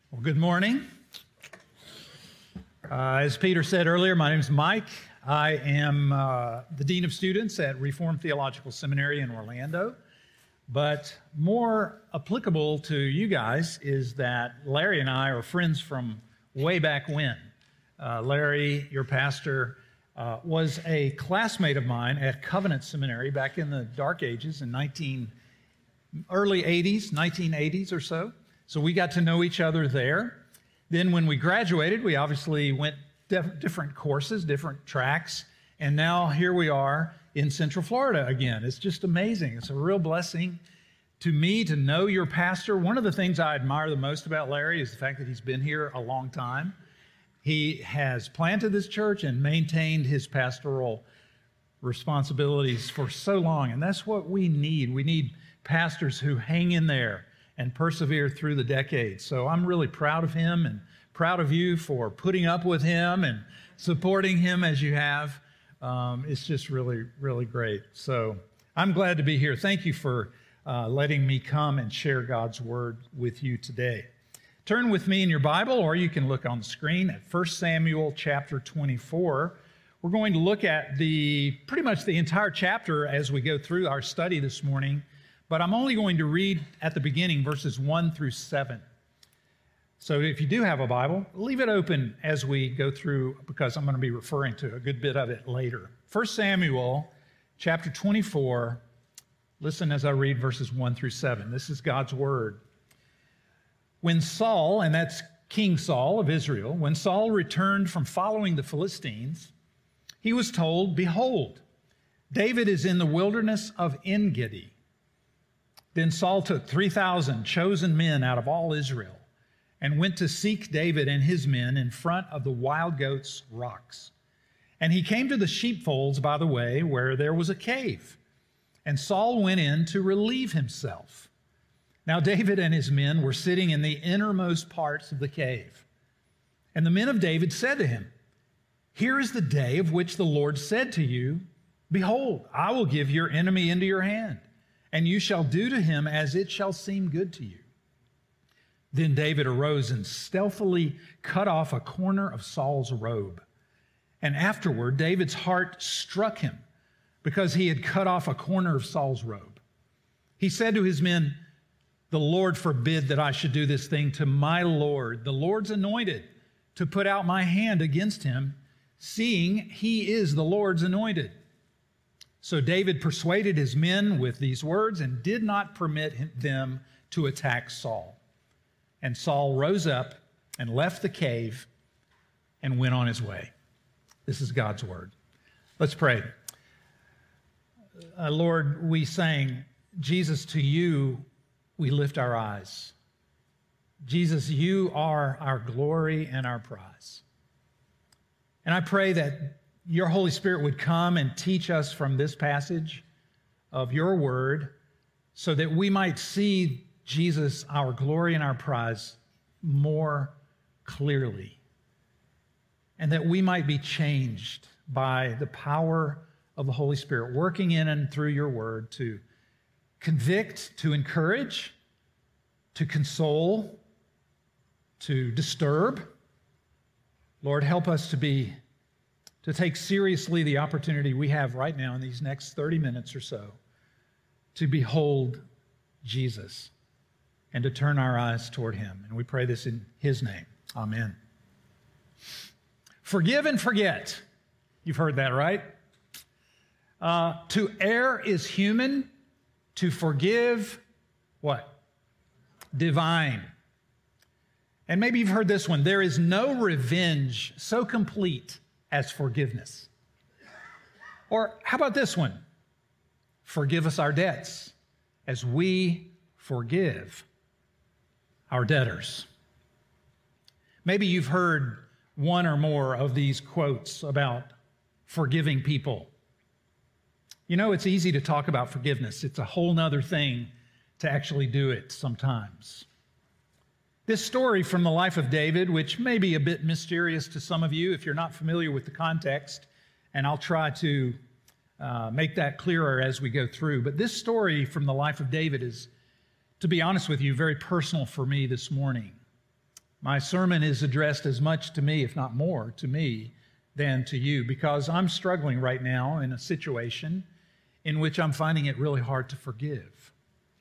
Well, good morning. As Peter said earlier, my name is Mike. I am the Dean of Students at Reformed Theological Seminary in Orlando. But more applicable to you guys is that Larry and I are friends from way back when. Larry, your pastor, was a classmate of mine at Covenant Seminary back in the dark ages in early 80s, 1980s or so. So we got to know each other there. Then when we graduated, we obviously went different courses, different tracks, and now here we are in Central Florida again. It's just amazing. It's a real blessing to me to know your pastor. One of the things I admire the most about Larry is the fact that he's been here a long time. He has planted this church and maintained his pastoral responsibilities for so long, and that's what we need. We need pastors who hang in there and persevere through the decades. So I'm really proud of him and proud of you for putting up with him and supporting him as you have. It's just really, really great. So I'm glad to be here. Thank you for letting me come and share God's word with you today. Turn with me in your Bible, or you can look on the screen at 1 Samuel chapter 24. We're going to look at pretty much the entire chapter as we go through our study this morning. But I'm only going to read at the beginning verses 1 through 7. So if you do have a Bible, leave it open as we go through, because I'm going to be referring to a good bit of it later. 1 Samuel chapter 24, listen as I read verses 1 through 7. This is God's word. When Saul, and that's King Saul of Israel, when Saul returned from following the Philistines, he was told, "Behold, David is in the wilderness of En-gedi." Then Saul took 3,000 chosen men out of all Israel and went to seek David and his men in front of the wild goats' rocks. And he came to the sheepfolds by the way where there was a cave. And Saul went in to relieve himself. Now David and his men were sitting in the innermost parts of the cave. And the men of David said to him, "Here is the day of which the Lord said to you, 'Behold, I will give your enemy into your hand, and you shall do to him as it shall seem good to you.' Then David arose and stealthily cut off a corner of Saul's robe. And afterward, David's heart struck him because he had cut off a corner of Saul's robe. He said to his men, 'The Lord forbid that I should do this thing to my Lord, the Lord's anointed, to put out my hand against him, seeing he is the Lord's anointed.' So David persuaded his men with these words and did not permit them to attack Saul. And Saul rose up and left the cave and went on his way." This is God's word. Let's pray. Lord, we sang, "Jesus, to you we lift our eyes." Jesus, you are our glory and our prize. And I pray that your Holy Spirit would come and teach us from this passage of your word so that we might see Jesus, our glory and our prize, more clearly, and that we might be changed by the power of the Holy Spirit working in and through your word to convict, to encourage, to console, to disturb. Lord, help us to take seriously the opportunity we have right now in these next 30 minutes or so to behold Jesus and to turn our eyes toward him. And we pray this in his name. Amen. Forgive and forget. You've heard that, right? To err is human. To forgive, what? Divine. And maybe you've heard this one. There is no revenge so complete as forgiveness. Or how about this one? Forgive us our debts as we forgive our debtors. Maybe you've heard one or more of these quotes about forgiving people. You know, it's easy to talk about forgiveness. It's a whole nother thing to actually do it sometimes. This story from the life of David, which may be a bit mysterious to some of you if you're not familiar with the context, and I'll try to make that clearer as we go through. But this story from the life of David is, to be honest with you, very personal for me this morning. My sermon is addressed as much to me, if not more, to me than to you, because I'm struggling right now in a situation in which I'm finding it really hard to forgive.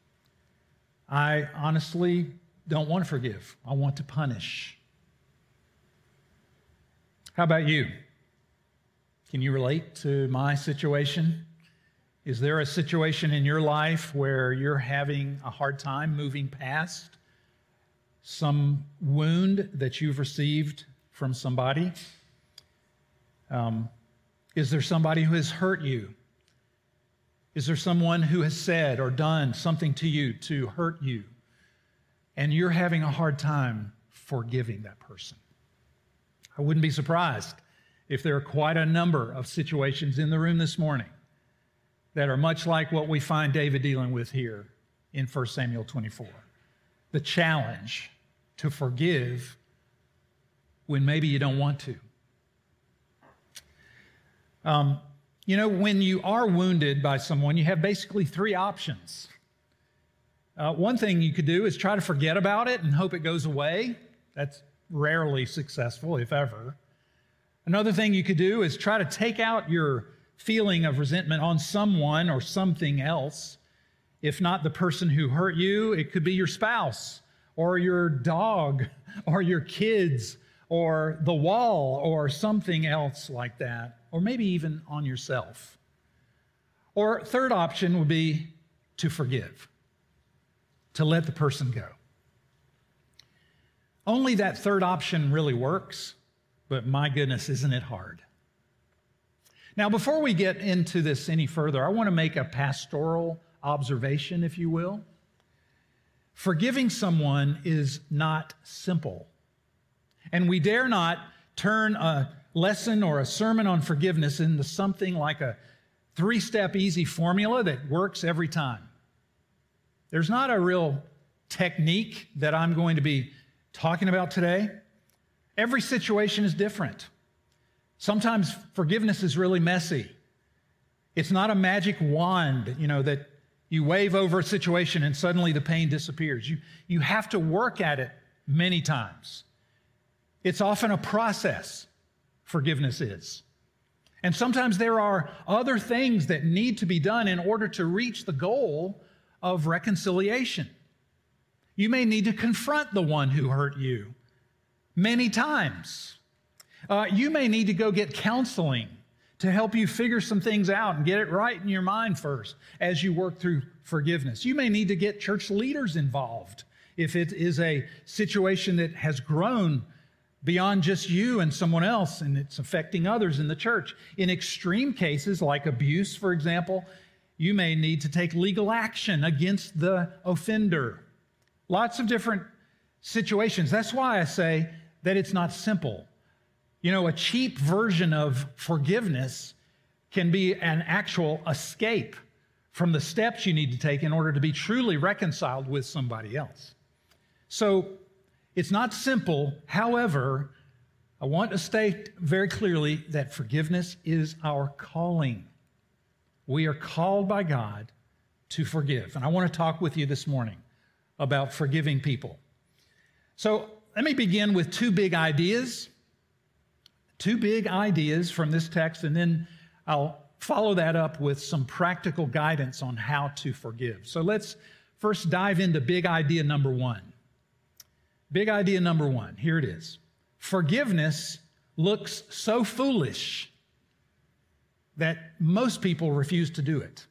I honestly don't want to forgive. I want to punish. How about you? Can you relate to my situation? Is there a situation in your life where you're having a hard time moving past some wound that you've received from somebody? Is there somebody who has hurt you? Is there someone who has said or done something to you to hurt you, and you're having a hard time forgiving that person? I wouldn't be surprised if there are quite a number of situations in the room this morning that are much like what we find David dealing with here in 1 Samuel 24. The challenge to forgive when maybe you don't want to. When you are wounded by someone, you have basically three options. One thing you could do is try to forget about it and hope it goes away. That's rarely successful, if ever. Another thing you could do is try to take out your feeling of resentment on someone or something else. If not the person who hurt you, it could be your spouse or your dog or your kids or the wall or something else like that, or maybe even on yourself. Or third option would be to forgive, to let the person go. Only that third option really works, but my goodness, isn't it hard? Now, before we get into this any further, I want to make a pastoral observation, if you will. Forgiving someone is not simple. And we dare not turn a lesson or a sermon on forgiveness into something like a three-step easy formula that works every time. There's not a real technique that I'm going to be talking about today. Every situation is different. Sometimes forgiveness is really messy. It's not a magic wand, that you wave over a situation and suddenly the pain disappears. You have to work at it many times. It's often a process, forgiveness is. And sometimes there are other things that need to be done in order to reach the goal of reconciliation. You may need to confront the one who hurt you many times. You may need to go get counseling to help you figure some things out and get it right in your mind first as you work through forgiveness. You may need to get church leaders involved if it is a situation that has grown beyond just you and someone else, and it's affecting others in the church. In extreme cases, like abuse, for example, you may need to take legal action against the offender. Lots of different situations. That's why I say that it's not simple. A cheap version of forgiveness can be an actual escape from the steps you need to take in order to be truly reconciled with somebody else. So it's not simple. However, I want to state very clearly that forgiveness is our calling. We are called by God to forgive. And I want to talk with you this morning about forgiving people. So let me begin with two big ideas from this text, and then I'll follow that up with some practical guidance on how to forgive. So let's first dive into big idea number one. Big idea number one, here it is. Forgiveness looks so foolish that most people refuse to do it.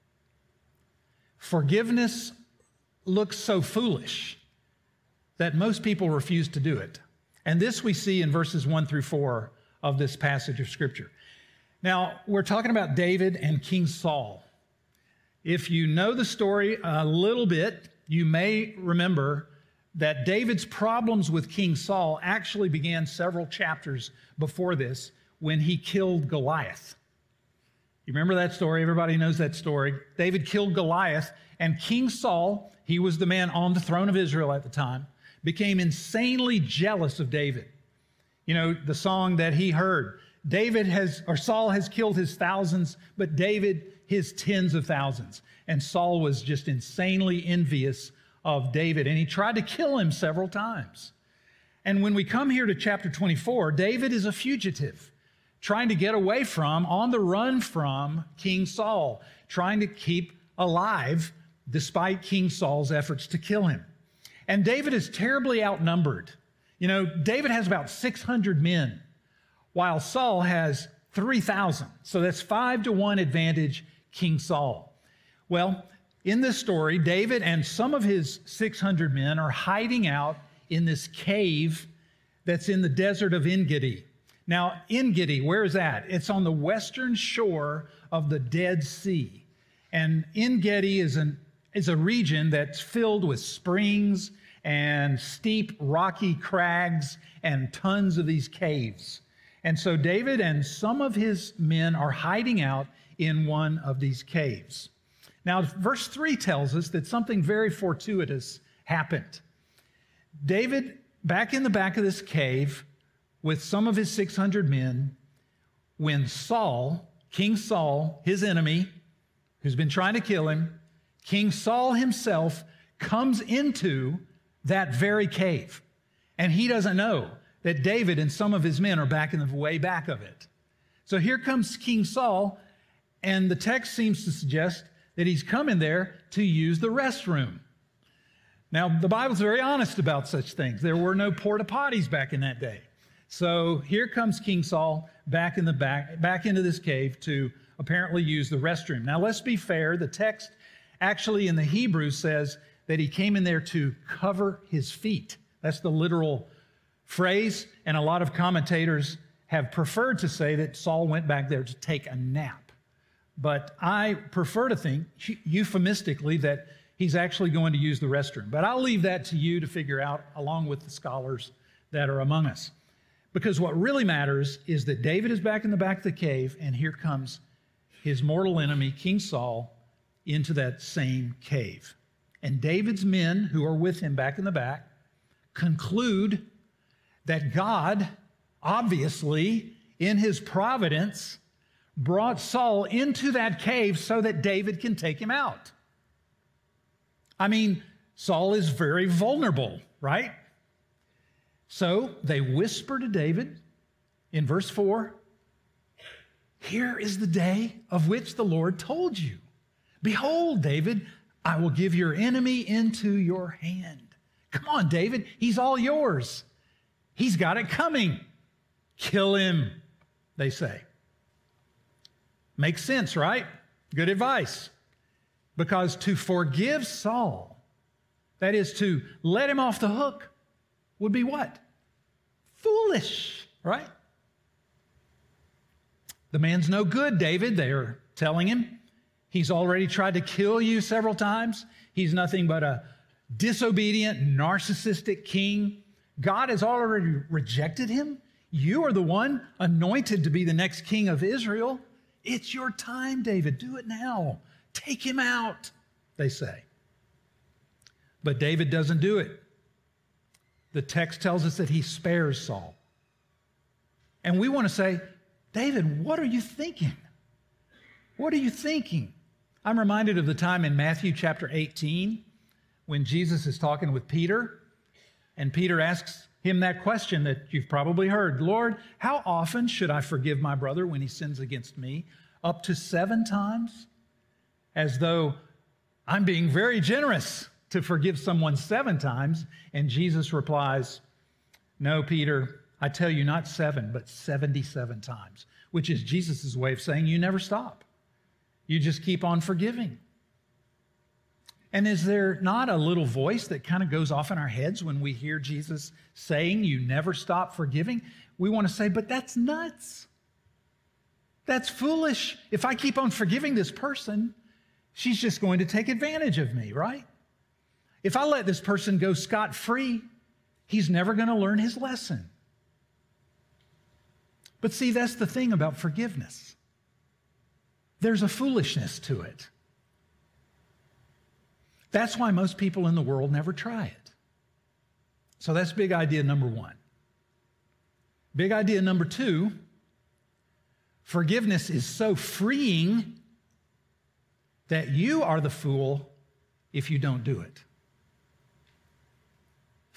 Forgiveness looks so foolish that most people refuse to do it. And this we see in verses 1 through 4 of this passage of Scripture. Now, we're talking about David and King Saul. If you know the story a little bit, you may remember that David's problems with King Saul actually began several chapters before this when he killed Goliath. You remember that story? Everybody knows that story. David killed Goliath, and King Saul, he was the man on the throne of Israel at the time, became insanely jealous of David. The song that he heard, Saul has killed his thousands, but David his tens of thousands. And Saul was just insanely envious of David, and he tried to kill him several times. And when we come here to chapter 24, David is a fugitive, trying to get away from, on the run from King Saul, trying to keep alive despite King Saul's efforts to kill him. And David is terribly outnumbered. You know, David has about 600 men, while Saul has 3,000. So that's 5-1 advantage King Saul. Well, in this story, David and some of his 600 men are hiding out in this cave that's in the desert of En-Gedi. Now, En-Gedi, where is that? It's on the western shore of the Dead Sea. And En-Gedi is a region that's filled with springs and steep rocky crags and tons of these caves. And so David and some of his men are hiding out in one of these caves. Now, verse 3 tells us that something very fortuitous happened. David, back in the back of this cave with some of his 600 men, when Saul, King Saul, his enemy, who's been trying to kill him, King Saul himself comes into that very cave. And he doesn't know that David and some of his men are back in the way back of it. So here comes King Saul, and the text seems to suggest that he's coming there to use the restroom. Now, the Bible's very honest about such things. There were no porta potties back in that day. So here comes King Saul back into this cave to apparently use the restroom. Now, let's be fair. The text actually in the Hebrew says that he came in there to cover his feet. That's the literal phrase, and a lot of commentators have preferred to say that Saul went back there to take a nap. But I prefer to think euphemistically that he's actually going to use the restroom. But I'll leave that to you to figure out, along with the scholars that are among us. Because what really matters is that David is back in the back of the cave, and here comes his mortal enemy, King Saul, into that same cave. And David's men, who are with him back in the back, conclude that God, obviously, in his providence, brought Saul into that cave so that David can take him out. I mean, Saul is very vulnerable, right? So they whisper to David in verse 4, "Here is the day of which the Lord told you. Behold, David, I will give your enemy into your hand." Come on, David, he's all yours. He's got it coming. Kill him, they say. Makes sense, right? Good advice. Because to forgive Saul, that is to let him off the hook, would be what? Foolish, right? The man's no good, David, they are telling him. He's already tried to kill you several times. He's nothing but a disobedient, narcissistic king. God has already rejected him. You are the one anointed to be the next king of Israel. It's your time, David. Do it now. Take him out, they say. But David doesn't do it. The text tells us that he spares Saul. And we want to say, David, what are you thinking? What are you thinking? I'm reminded of the time in Matthew chapter 18 when Jesus is talking with Peter, and Peter asks him that question that you've probably heard. Lord, how often should I forgive my brother when he sins against me? Up to 7 times? As though I'm being very generous to forgive someone 7 times. And Jesus replies, no, Peter, I tell you not 7, but 77 times, which is Jesus' way of saying you never stop. You just keep on forgiving. And is there not a little voice that kind of goes off in our heads when we hear Jesus saying you never stop forgiving? We want to say, but that's nuts. That's foolish. If I keep on forgiving this person, she's just going to take advantage of me, right? If I let this person go scot-free, he's never going to learn his lesson. But see, that's the thing about forgiveness. There's a foolishness to it. That's why most people in the world never try it. So that's big idea number 1. Big idea number 2, forgiveness is so freeing that you are the fool if you don't do it.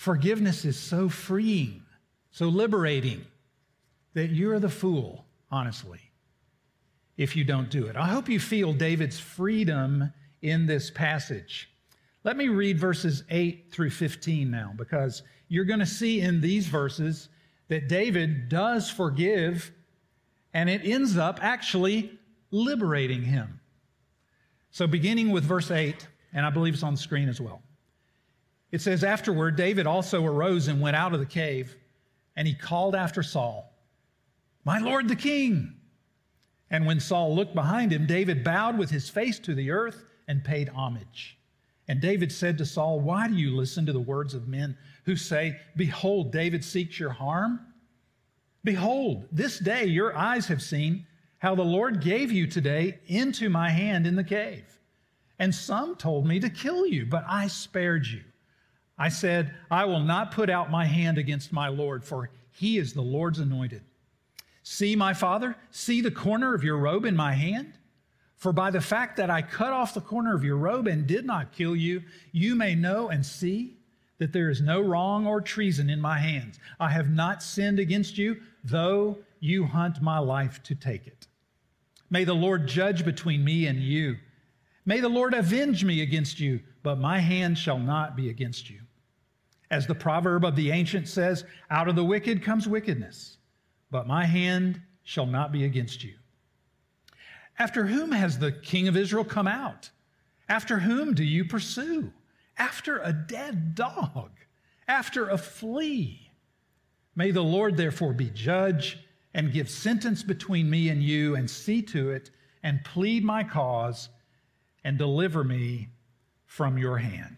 Forgiveness is so freeing, so liberating, that you're the fool, honestly, if you don't do it. I hope you feel David's freedom in this passage. Let me read verses 8 through 15 now, because you're going to see in these verses that David does forgive, and it ends up actually liberating him. So beginning with verse 8, and I believe it's on the screen as well. It says, "Afterward, David also arose and went out of the cave, and he called after Saul, 'My lord the king.' And when Saul looked behind him, David bowed with his face to the earth and paid homage. And David said to Saul, 'Why do you listen to the words of men who say, behold, David seeks your harm? Behold, this day your eyes have seen how the Lord gave you today into my hand in the cave. And some told me to kill you, but I spared you. I said, I will not put out my hand against my Lord, for he is the Lord's anointed. See, my father, see the corner of your robe in my hand? For by the fact that I cut off the corner of your robe and did not kill you, you may know and see that there is no wrong or treason in my hands. I have not sinned against you, though you hunt my life to take it. May the Lord judge between me and you. May the Lord avenge me against you, but my hand shall not be against you. As the proverb of the ancient says, out of the wicked comes wickedness, but my hand shall not be against you. After whom has the king of Israel come out? After whom do you pursue? After a dead dog, after a flea. May the Lord therefore be judge and give sentence between me and you, and see to it and plead my cause and deliver me from your hand.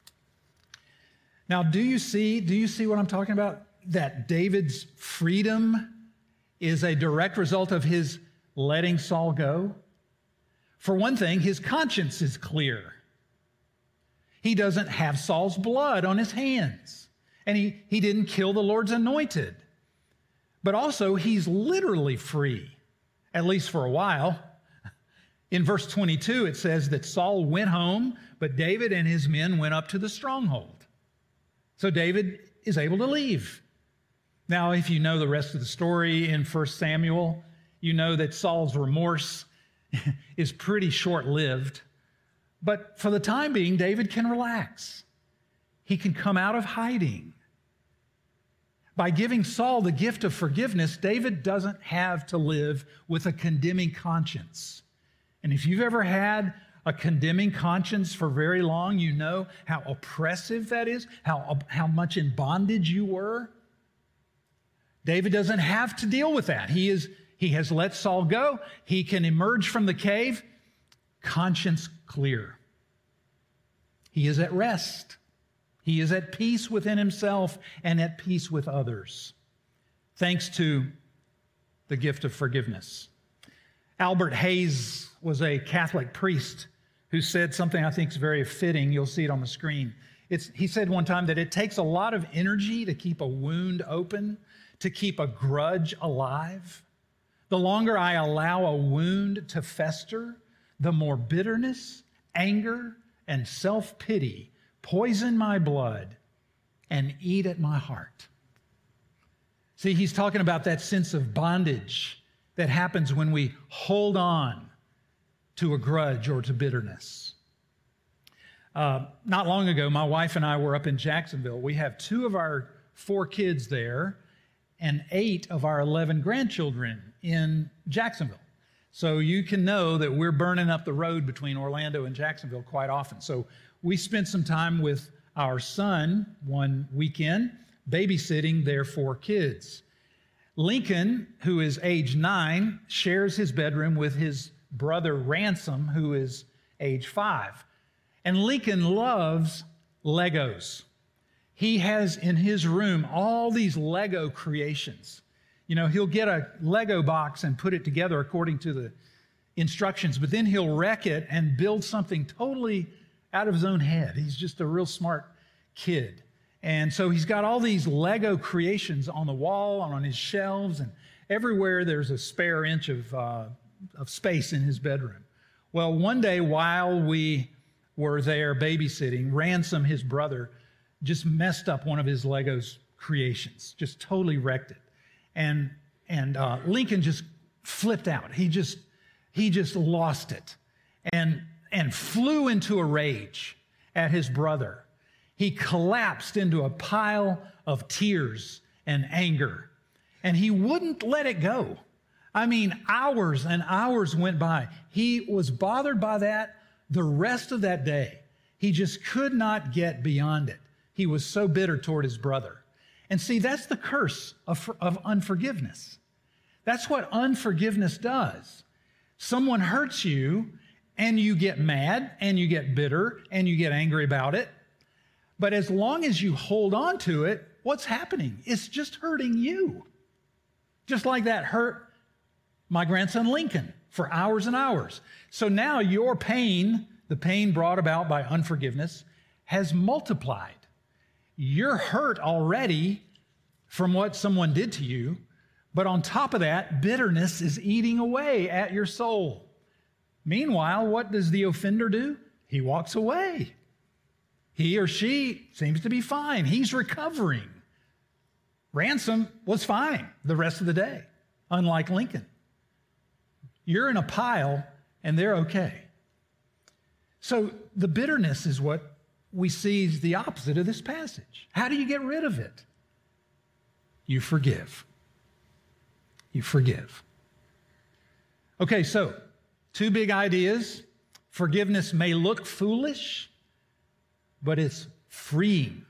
Now, do you see what I'm talking about? That David's freedom is a direct result of his letting Saul go? For one thing, his conscience is clear. He doesn't have Saul's blood on his hands, and he didn't kill the Lord's anointed. But also, he's literally free, at least for a while. In verse 22, it says that Saul went home, but David and his men went up to the stronghold. So David is able to leave. Now, if you know the rest of the story in 1 Samuel, you know that Saul's remorse is pretty short-lived. But for the time being, David can relax. He can come out of hiding. By giving Saul the gift of forgiveness, David doesn't have to live with a condemning conscience. And if you've ever had a condemning conscience for very long, you know how oppressive that is, how much in bondage you were. David doesn't have to deal with that. He has let Saul go. He can emerge from the cave, conscience clear. He is at rest. He is at peace within himself and at peace with others, thanks to the gift of forgiveness. Albert Hayes was a Catholic priest who said something I think is very fitting. You'll see it on the screen. He said one time that it takes a lot of energy to keep a wound open, to keep a grudge alive. The longer I allow a wound to fester, the more bitterness, anger, and self-pity poison my blood and eat at my heart. See, he's talking about that sense of bondage that happens when we hold on to a grudge or to bitterness. Not long ago, my wife and I were up in Jacksonville. We have 2 of our 4 kids there and 8 of our 11 grandchildren in Jacksonville. So you can know that we're burning up the road between Orlando and Jacksonville quite often. So we spent some time with our son one weekend babysitting their 4 kids. Lincoln, who is age 9, shares his bedroom with his brother Ransom, who is age 5. And Lincoln loves Legos. He has in his room all these Lego creations. You know, he'll get a Lego box and put it together according to the instructions, but then he'll wreck it and build something totally out of his own head. He's just a real smart kid. And so he's got all these Lego creations on the wall and on his shelves, and everywhere there's a spare inch of space in his bedroom. Well, one day while we were there babysitting, Ransom, his brother, just messed up one of his Legos creations, just totally wrecked it. And Lincoln just flipped out. He just lost it and flew into a rage at his brother. He collapsed into a pile of tears and anger, and he wouldn't let it go. I mean, hours and hours went by. He was bothered by that the rest of that day. He just could not get beyond it. He was so bitter toward his brother. And see, that's the curse of unforgiveness. That's what unforgiveness does. Someone hurts you, and you get mad, and you get bitter, and you get angry about it. But as long as you hold on to it, what's happening? It's just hurting you. Just like that hurt my grandson Lincoln for hours and hours. So now your pain, the pain brought about by unforgiveness, has multiplied. You're hurt already from what someone did to you, but on top of that, bitterness is eating away at your soul. Meanwhile, what does the offender do? He walks away. He or she seems to be fine. He's recovering. Ransom was fine the rest of the day, unlike Lincoln. You're in a pile, and they're okay. So the bitterness is what we see is the opposite of this passage. How do you get rid of it? You forgive. You forgive. Okay, so two big ideas. Forgiveness may look foolish, but it's freeing.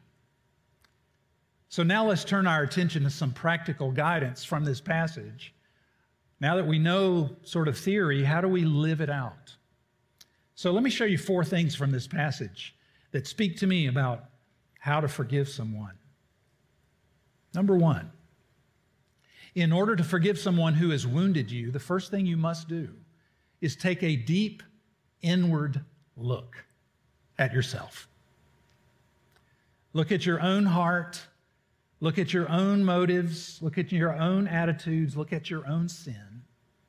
So now let's turn our attention to some practical guidance from this passage. Now that we know sort of theory, how do we live it out? So let me show you 4 things from this passage that speak to me about how to forgive someone. Number 1, in order to forgive someone who has wounded you, the first thing you must do is take a deep inward look at yourself. Look at your own heart. Look at your own motives. Look at your own attitudes. Look at your own sin.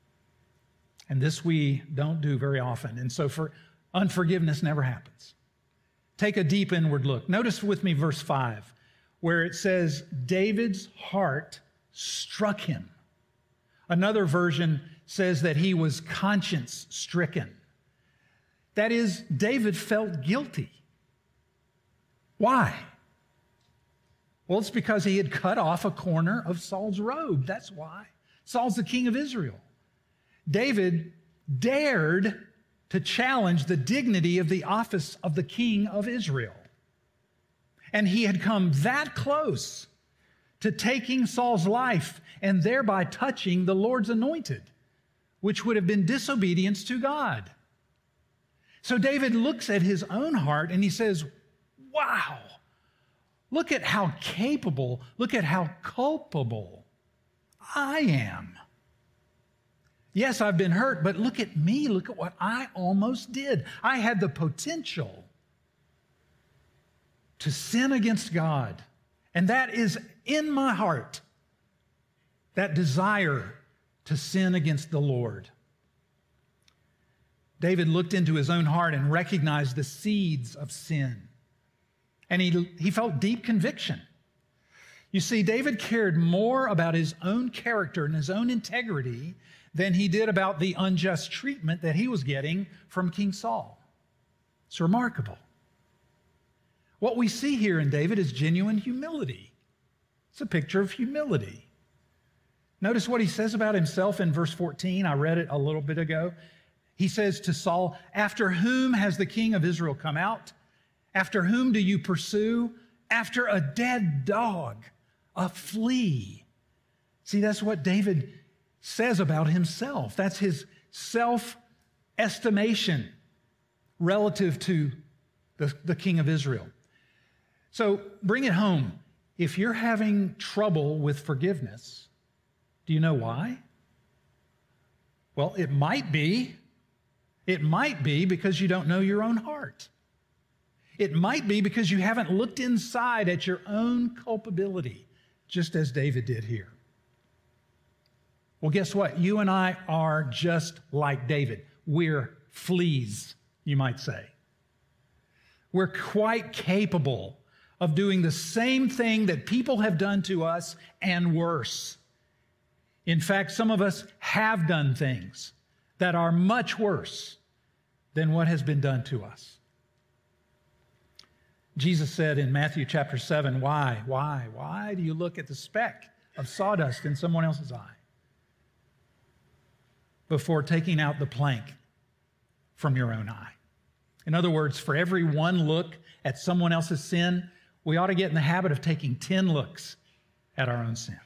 And this we don't do very often. And so unforgiveness never happens. Take a deep inward look. Notice with me verse 5, where it says, David's heart struck him. Another version says that he was conscience stricken. That is, David felt guilty. Why? Well, it's because he had cut off a corner of Saul's robe. That's why. Saul's the king of Israel. David dared to challenge the dignity of the office of the king of Israel. And he had come that close to taking Saul's life and thereby touching the Lord's anointed, which would have been disobedience to God. So David looks at his own heart and he says, wow, look at how capable, look at how culpable I am. Yes, I've been hurt, but look at me. Look at what I almost did. I had the potential to sin against God. And that is in my heart, that desire to sin against the Lord. David looked into his own heart and recognized the seeds of sin. And he felt deep conviction. You see, David cared more about his own character and his own integrity than he did about the unjust treatment that he was getting from King Saul. It's remarkable. What we see here in David is genuine humility. It's a picture of humility. Notice what he says about himself in verse 14. I read it a little bit ago. He says to Saul, after whom has the king of Israel come out? After whom do you pursue? After a dead dog, a flea. See, that's what David says about himself. That's his self-estimation relative to the king of Israel. So bring it home. If you're having trouble with forgiveness, do you know why? Well, it might be because you don't know your own heart. It might be because you haven't looked inside at your own culpability, just as David did here. Well, guess what? You and I are just like David. We're fleas, you might say. We're quite capable of doing the same thing that people have done to us and worse. In fact, some of us have done things that are much worse than what has been done to us. Jesus said in Matthew chapter 7, why do you look at the speck of sawdust in someone else's eye before taking out the plank from your own eye? In other words, for every one look at someone else's sin, we ought to get in the habit of taking 10 looks at our own sin.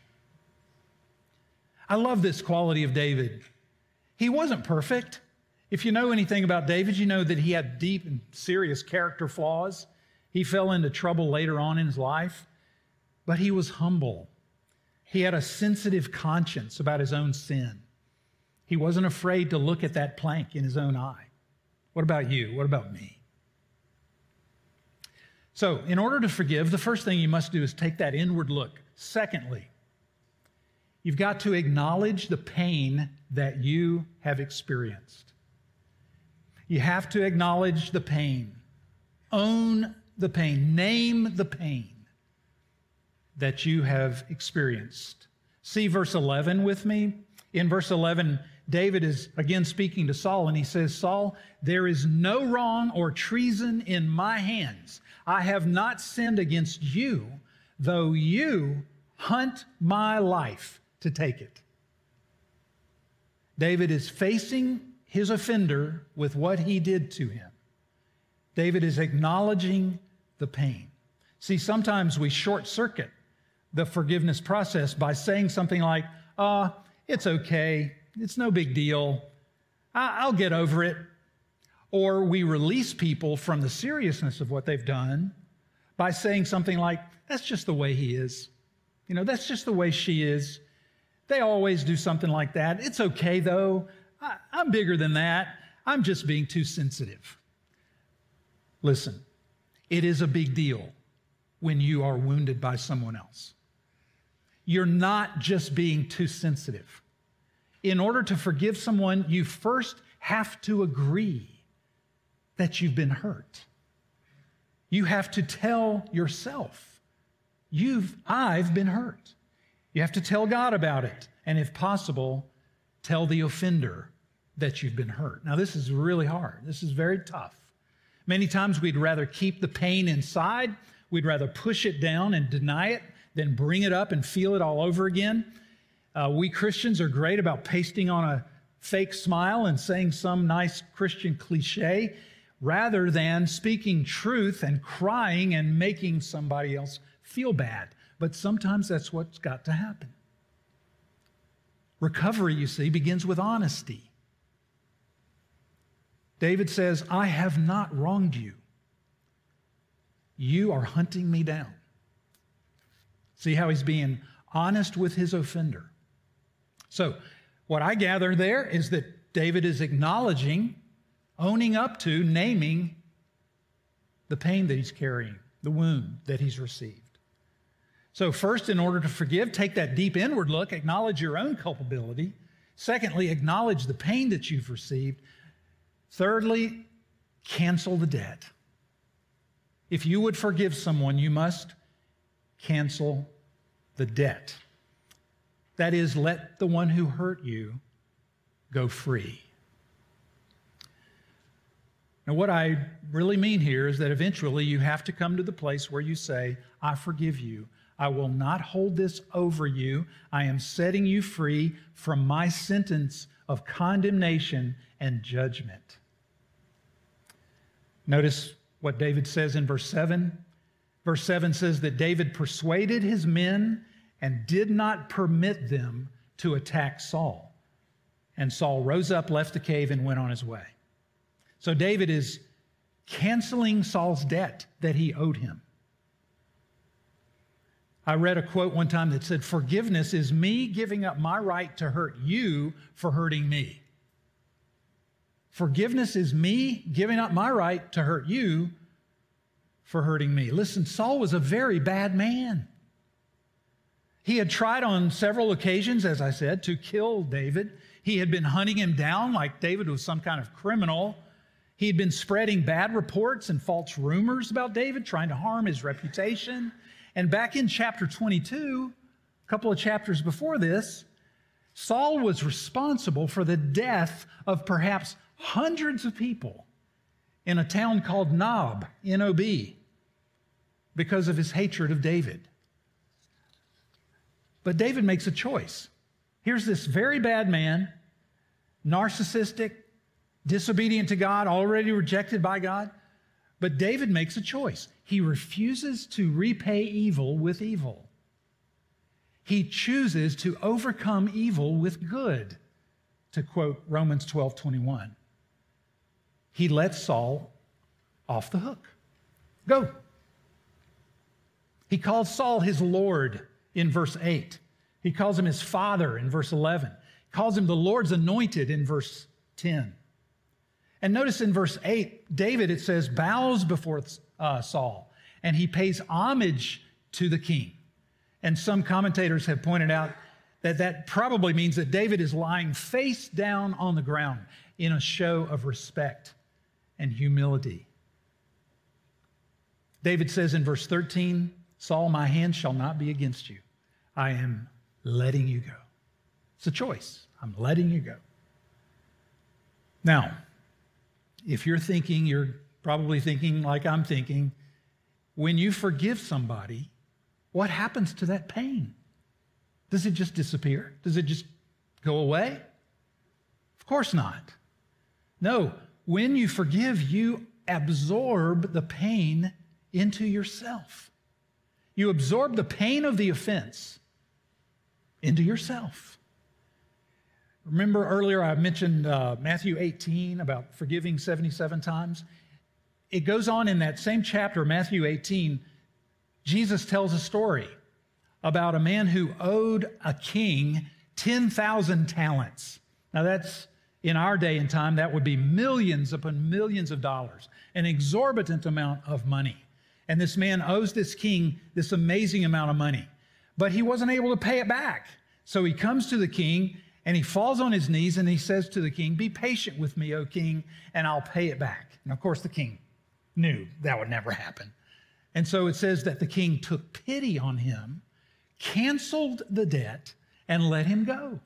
I love this quality of David. He wasn't perfect. If you know anything about David, you know that he had deep and serious character flaws. He fell into trouble later on in his life, but he was humble. He had a sensitive conscience about his own sin. He wasn't afraid to look at that plank in his own eye. What about you? What about me? So, in order to forgive, the first thing you must do is take that inward look. Secondly, you've got to acknowledge the pain that you have experienced. You have to acknowledge the pain. Own the pain. Name the pain that you have experienced. See verse 11 with me. In verse 11, David is again speaking to Saul, and he says, Saul, there is no wrong or treason in my hands. I have not sinned against you, though you hunt my life to take it. David is facing his offender with what he did to him. David is acknowledging the pain. See, sometimes we short circuit the forgiveness process by saying something like, it's okay, it's no big deal, I'll get over it. Or we release people from the seriousness of what they've done by saying something like, that's just the way he is. That's just the way she is. They always do something like that. It's okay, though. I'm bigger than that. I'm just being too sensitive. Listen, it is a big deal when you are wounded by someone else. You're not just being too sensitive. In order to forgive someone, you first have to agree that you've been hurt. You have to tell yourself, I've been hurt. You have to tell God about it. And if possible, tell the offender that you've been hurt. Now, this is really hard. This is very tough. Many times we'd rather keep the pain inside. We'd rather push it down and deny it than bring it up and feel it all over again. We Christians are great about pasting on a fake smile and saying some nice Christian cliche rather than speaking truth and crying and making somebody else feel bad. But sometimes that's what's got to happen. Recovery, you see, begins with honesty. David says, I have not wronged you. You are hunting me down. See how he's being honest with his offender. So, what I gather there is that David is acknowledging, owning up to, naming the pain that he's carrying, the wound that he's received. So first, in order to forgive, take that deep inward look, acknowledge your own culpability. Secondly, acknowledge the pain that you've received. Thirdly, cancel the debt. If you would forgive someone, you must cancel the debt. That is, let the one who hurt you go free. Now, what I really mean here is that eventually you have to come to the place where you say, I forgive you. I will not hold this over you. I am setting you free from my sentence of condemnation and judgment. Notice what David says in verse 7. Verse 7 says that David persuaded his men and did not permit them to attack Saul. And Saul rose up, left the cave, and went on his way. So David is canceling Saul's debt that he owed him. I read a quote one time that said, forgiveness is me giving up my right to hurt you for hurting me. Forgiveness is me giving up my right to hurt you for hurting me. Listen, Saul was a very bad man. He had tried on several occasions, as I said, to kill David. He had been hunting him down like David was some kind of criminal. He had been spreading bad reports and false rumors about David, trying to harm his reputation. And back in chapter 22, a couple of chapters before this, Saul was responsible for the death of perhaps hundreds of people in a town called Nob, N-O-B, because of his hatred of David. But David makes a choice. Here's this very bad man, narcissistic, disobedient to God, already rejected by God. But David makes a choice. He refuses to repay evil with evil. He chooses to overcome evil with good, to quote Romans 12:21. He lets Saul off the hook. Go. He calls Saul his Lord in verse 8. He calls him his father in verse 11. He calls him the Lord's anointed in verse 10. And notice in verse 8, David, it says, bows before Saul, and he pays homage to the king. And some commentators have pointed out that that probably means that David is lying face down on the ground in a show of respect and humility. David says in verse 13, Saul, my hand shall not be against you. I am letting you go. It's a choice. I'm letting you go. Now, if you're thinking, you're probably thinking like I'm thinking, when you forgive somebody, what happens to that pain? Does it just disappear? Does it just go away? Of course not. No, when you forgive, you absorb the pain into yourself. You absorb the pain of the offense into yourself. Remember earlier I mentioned Matthew 18 about forgiving 77 times? It goes on in that same chapter, Matthew 18, Jesus tells a story about a man who owed a king 10,000 talents. Now that's, in our day and time, that would be millions upon millions of dollars, an exorbitant amount of money. And this man owes this king this amazing amount of money, but he wasn't able to pay it back. So he comes to the king and he falls on his knees and he says to the king, be patient with me, O king, and I'll pay it back. And of course the king knew that would never happen. And so it says that the king took pity on him, canceled the debt, and let him go.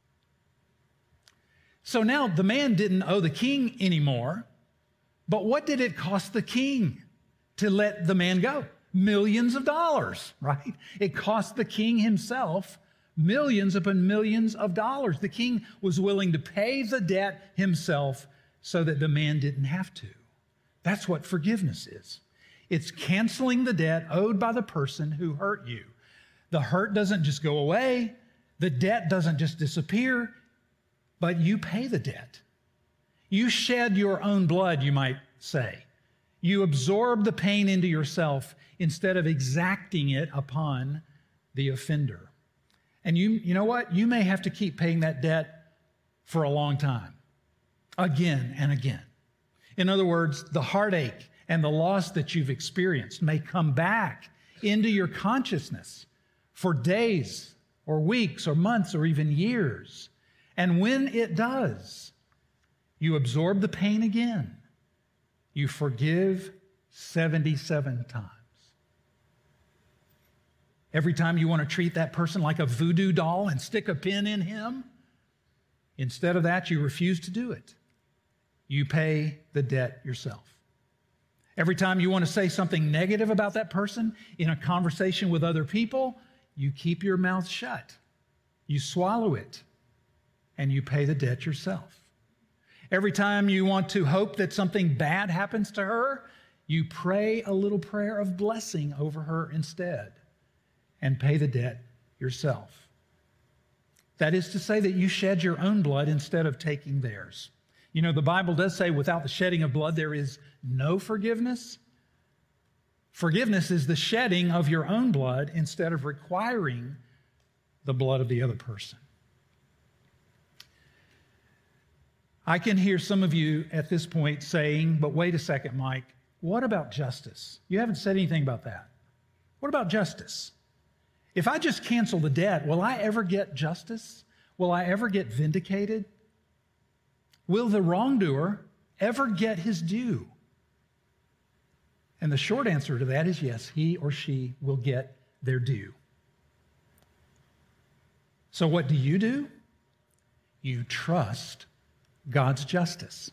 So now the man didn't owe the king anymore, but what did it cost the king to let the man go? Millions of dollars, right? It cost the king himself millions upon millions of dollars. The king was willing to pay the debt himself so that the man didn't have to. That's what forgiveness is. It's canceling the debt owed by the person who hurt you. The hurt doesn't just go away. The debt doesn't just disappear, but you pay the debt. You shed your own blood, you might say. You absorb the pain into yourself instead of exacting it upon the offender. And you know what? You may have to keep paying that debt for a long time, again and again. In other words, the heartache and the loss that you've experienced may come back into your consciousness for days or weeks or months or even years. And when it does, you absorb the pain again. You forgive 77 times. Every time you want to treat that person like a voodoo doll and stick a pin in him, instead of that, you refuse to do it. You pay the debt yourself. Every time you want to say something negative about that person in a conversation with other people, you keep your mouth shut. You swallow it, and you pay the debt yourself. Every time you want to hope that something bad happens to her, you pray a little prayer of blessing over her instead and pay the debt yourself. That is to say that you shed your own blood instead of taking theirs. You know, the Bible does say without the shedding of blood, there is no forgiveness. Forgiveness is the shedding of your own blood instead of requiring the blood of the other person. I can hear some of you at this point saying, but wait a second, Mike, what about justice? You haven't said anything about that. What about justice? If I just cancel the debt, will I ever get justice? Will I ever get vindicated? Will the wrongdoer ever get his due? And the short answer to that is yes, he or she will get their due. So what do? You trust God's justice.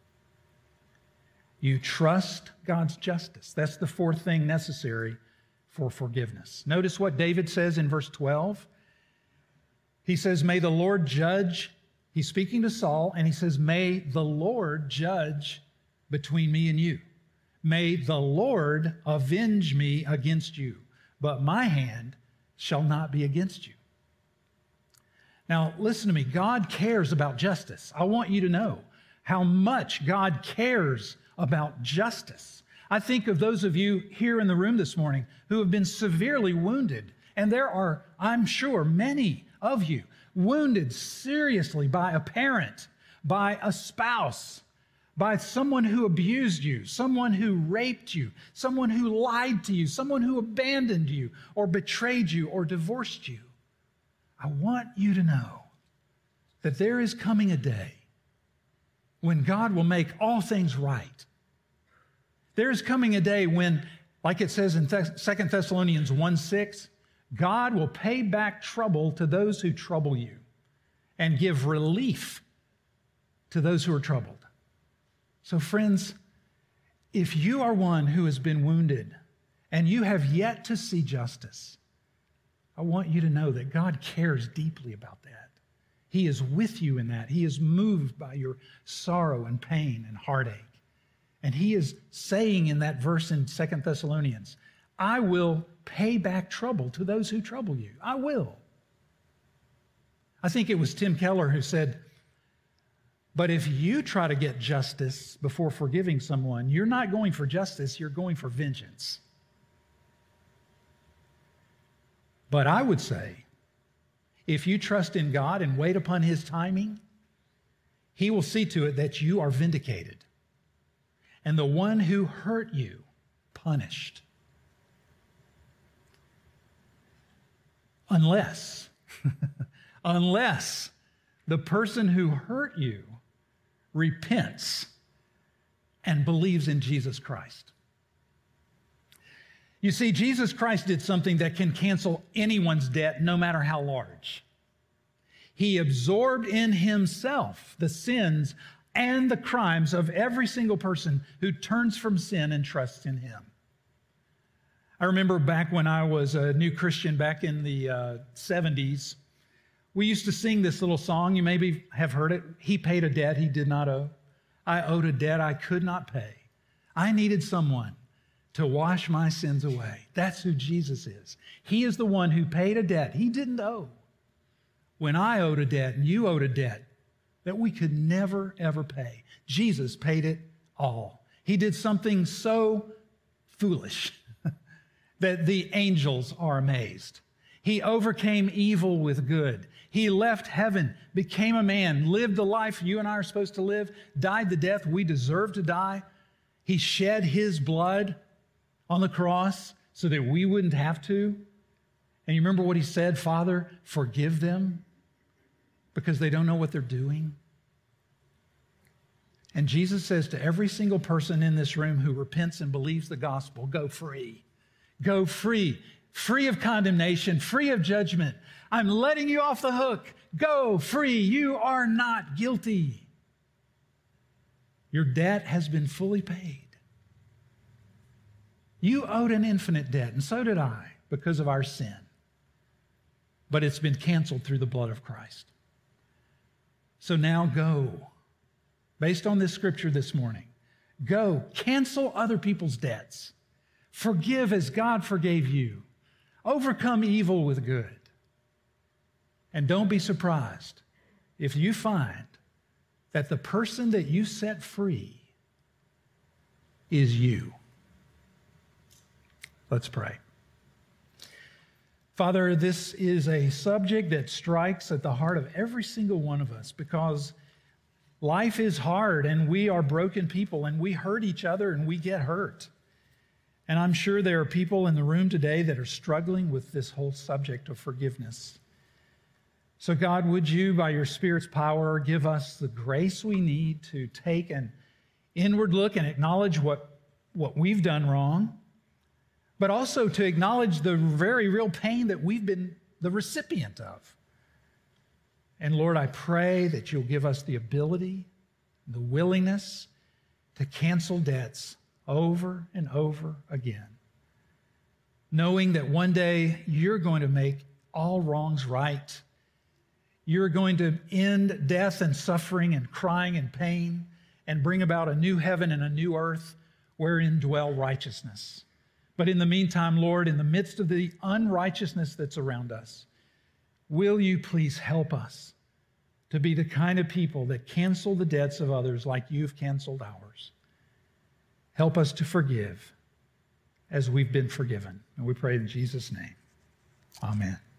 You trust God's justice. That's the fourth thing necessary for forgiveness. Notice what David says in verse 12. He says, may the Lord judge. He's speaking to Saul, and he says, may the Lord judge between me and you. May the Lord avenge me against you, but my hand shall not be against you. Now, listen to me. God cares about justice. I want you to know how much God cares about justice. I think of those of you here in the room this morning who have been severely wounded, and there are, I'm sure, many of you wounded seriously by a parent, by a spouse, by someone who abused you, someone who raped you, someone who lied to you, someone who abandoned you or betrayed you or divorced you. I want you to know that there is coming a day when God will make all things right. There is coming a day when, like it says in 2 Thessalonians 1:6, God will pay back trouble to those who trouble you and give relief to those who are troubled. So friends, if you are one who has been wounded and you have yet to see justice, I want you to know that God cares deeply about that. He is with you in that. He is moved by your sorrow and pain and heartache. And he is saying in that verse in 2 Thessalonians, I will pay back trouble to those who trouble you. I will. I think it was Tim Keller who said, but if you try to get justice before forgiving someone, you're not going for justice, you're going for vengeance. But I would say, if you trust in God and wait upon his timing, he will see to it that you are vindicated and the one who hurt you punished. Unless the person who hurt you repents and believes in Jesus Christ. You see, Jesus Christ did something that can cancel anyone's debt, no matter how large. He absorbed in himself the sins and the crimes of every single person who turns from sin and trusts in him. I remember back when I was a new Christian back in the 70s, we used to sing this little song. You maybe have heard it. He paid a debt he did not owe. I owed a debt I could not pay. I needed someone to wash my sins away. That's who Jesus is. He is the one who paid a debt he didn't owe. When I owed a debt and you owed a debt that we could never, ever pay, Jesus paid it all. He did something so foolish that the angels are amazed. He overcame evil with good. He left heaven, became a man, lived the life you and I are supposed to live, died the death we deserve to die. He shed his blood on the cross so that we wouldn't have to. And you remember what he said? Father, forgive them because they don't know what they're doing. And Jesus says to every single person in this room who repents and believes the gospel, go free. Go free. Free of condemnation, free of judgment. I'm letting you off the hook. Go free. You are not guilty. Your debt has been fully paid. You owed an infinite debt, and so did I, because of our sin. But it's been canceled through the blood of Christ. So now go. Based on this scripture this morning, go cancel other people's debts. Forgive as God forgave you. Overcome evil with good. And don't be surprised if you find that the person that you set free is you. Let's pray. Father, this is a subject that strikes at the heart of every single one of us because life is hard and we are broken people and we hurt each other and we get hurt. And I'm sure there are people in the room today that are struggling with this whole subject of forgiveness. So God, would you, by your Spirit's power, give us the grace we need to take and inward look and acknowledge what we've done wrong, but also to acknowledge the very real pain that we've been the recipient of. And Lord, I pray that you'll give us the ability, the willingness to cancel debts over and over again, knowing that one day you're going to make all wrongs right. You're going to end death and suffering and crying and pain and bring about a new heaven and a new earth wherein dwell righteousness. But in the meantime, Lord, in the midst of the unrighteousness that's around us, will you please help us to be the kind of people that cancel the debts of others like you've canceled ours? Help us to forgive as we've been forgiven. And we pray in Jesus' name. Amen.